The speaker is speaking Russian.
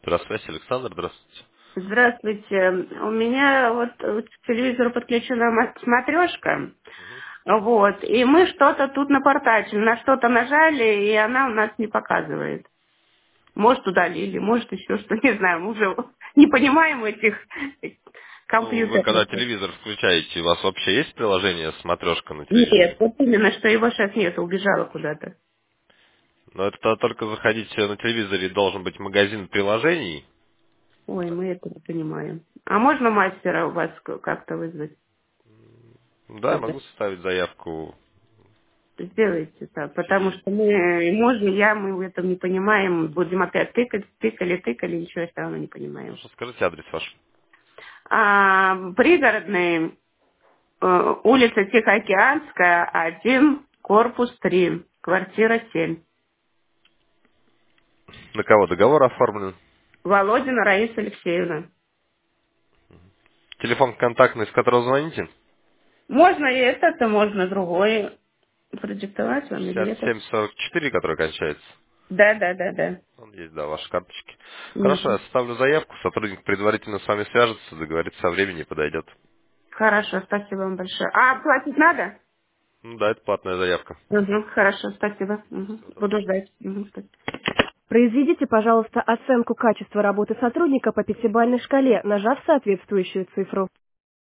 Здравствуйте, Александр, здравствуйте. Здравствуйте. У меня вот к телевизору подключена смотрешка. Вот. И мы что-то тут напортачили, на что-то нажали, и она у нас не показывает. Может, удалили, может, еще что, не знаю, мы уже не понимаем этих Ну, вы когда компьютеров. телевизор включаете, у вас вообще есть приложение «Смотрешка» на телевизоре? Нет, вот именно, что его сейчас нет, убежала куда-то. Но это только заходить на телевизоре должен быть магазин приложений. Ой, мы это не понимаем. А можно мастера у вас как-то вызвать? Да, я могу составить заявку. Сделайте так, потому Через- что мы, муж и я, мы в этом не понимаем. Будем опять тыкали, ничего все равно не понимаем. Хорошо, скажите адрес ваш. Пригородный, улица Тихоокеанская, 1, корпус 3, квартира 7. На кого договор оформлен? Володина Раиса Алексеевна. Телефон контактный, с которого звоните? Можно и это, можно другое продиктовать вам или это? 6744, который кончается. Да, да, да, да. Он есть, да, ваши карточки. Хорошо, я Мгм. составлю заявку, сотрудник предварительно с вами свяжется, договорится о времени и подойдет. Хорошо, спасибо вам большое. А платить надо? Ну да, это платная заявка. Угу, хорошо, спасибо. Угу. Всего Буду доброго. ждать. Угу, спасибо. Произведите, пожалуйста, оценку качества работы сотрудника по пятибалльной шкале, нажав соответствующую цифру.